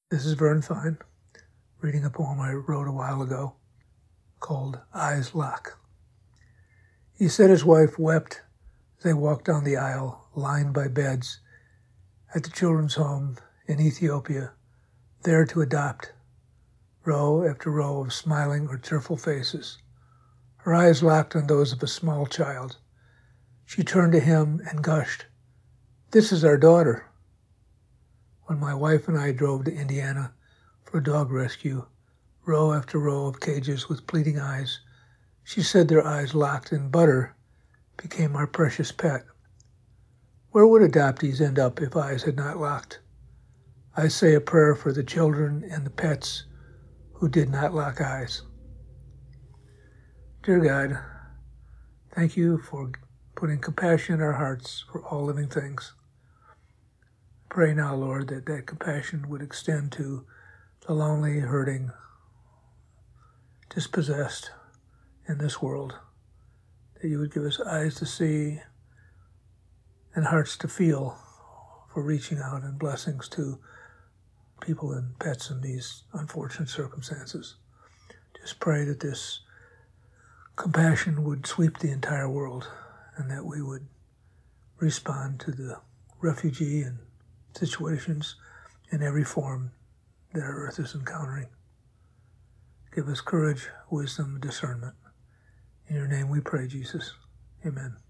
This is Vern Fine, reading a poem I wrote a while ago called Eyes Lock. He said his wife wept as they walked down the aisle, lined by beds, at the children's home in Ethiopia, there to adopt, row after row of smiling or tearful faces, her eyes locked on those of a small child. She turned to him and gushed, "This is our daughter." When my wife and I drove to Indiana for a dog rescue, row after row of cages with pleading eyes, she said their eyes locked and Butter became our precious pet. Where would adoptees end up if eyes had not locked? I say a prayer for the children and the pets who did not lock eyes. Dear God, thank you for putting compassion in our hearts for all living things. Pray now, Lord, that that compassion would extend to the lonely, hurting, dispossessed in this world, that you would give us eyes to see and hearts to feel for reaching out and blessings to people and pets in these unfortunate circumstances. Just pray that this compassion would sweep the entire world and that we would respond to the refugee and situations in every form that our earth is encountering. Give us courage, wisdom, discernment. In your name we pray, Jesus. Amen.